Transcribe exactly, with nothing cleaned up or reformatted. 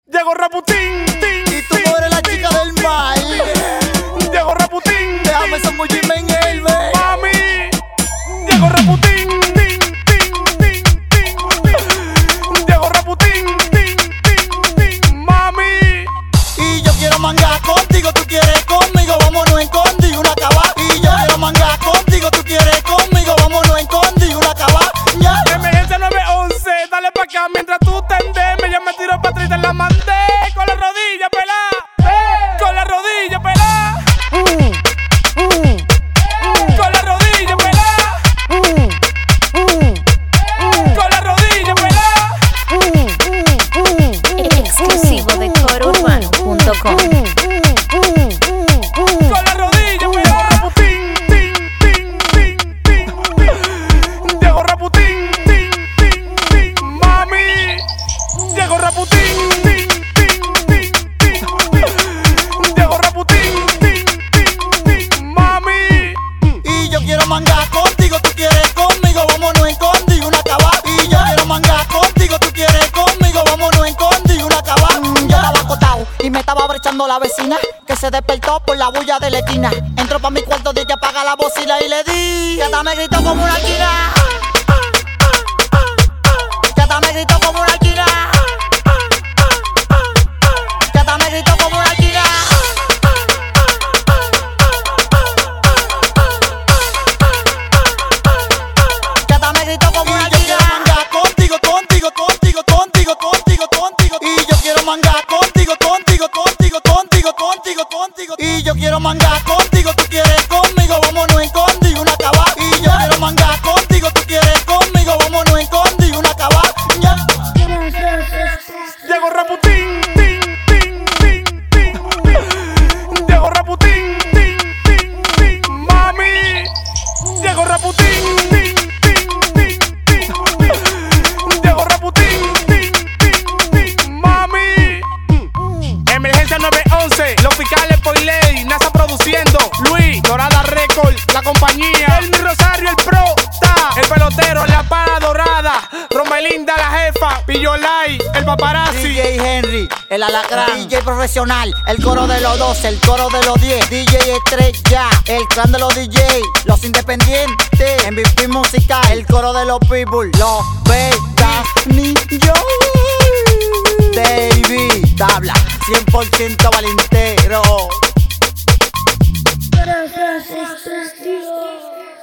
Llegó Raputín, tin, y tú no eres la chica del mal. Llegó Raputín, Déjame zambullirme en él, ve. mami. Llegó Raputín, tin, tin, tin, tin, tin. Llegó Raputín, tin, tin, tin, mami. Y yo quiero mangar contigo, tú quieres conmigo, vámonos en condi, una cava. Y yo quiero mangar contigo, tú quieres conmigo, vámonos en condi, una cava. Ya. Emergencia nueve once, dale pa' acá mientras tú tendes. Me ya me tiro pa' atrás y te la mandé. Con la rodilla pelá, con la rodilla pelá, con la rodilla pelá, con la rodilla pelá. Exclusivo de coro urbano punto com. Con la rodilla pelá. Raputín, tin, tin, tin, tin, tin. Llegó Raputín, tin, tin, tin, mami. Llegó Raputín, tin, tin, tin, tin, tin. Llegó Raputín, tin, tin, tin, mami. Y yo quiero mangar contigo, tú quieres conmigo, vámonos en condi, una cava. Y yo quiero mangar contigo, tú quieres conmigo, vámonos en condi, una cava. Yo estaba acostado y me estaba brechando la vecina, que se despertó por la bulla de la esquina. Entró pa' mi cuarto, dije apaga la bocina y le di, que hasta me gritó como una esquina. Que hasta me gritó como una esquina. Que hasta me gritó como una esquina. Que hasta me gritó como una esquina. Contigo, contigo, contigo, contigo, contigo, contigo. Y yo quiero mangar contigo, contigo, contigo, contigo, contigo, contigo. Y yo quiero mangar contigo, tú quieres conmigo, vámonos en condi, una cava. Y yo quiero mangar contigo, tú quieres conmigo, vámonos en condi, una cava. Ya. Llegó Raputín, tin, tin, tin, tin, tin. Llegó Raputín, tin, tin, tin, mami. Llegó Raputín, tin, tin, tin, tin, tin. Llegó Raputín, tin, tin, tin, mami. Emergencia nueve once, los fiscales por ley, NASA produciendo, Luis, Dorada Record, la compañía, El Mi Rosario, el pro, ta, el pelotero, la pana dorada, Romelinda la jefa, Pillolay, el paparazzi. D J Henry, el alacrán, D J profesional, el coro de los doce, el coro de los diez, D J estrella, el clan de los D J, los independientes, M V P musical, el coro de los people, los beta niños. David, tabla, cien por ciento valentero. Gracias,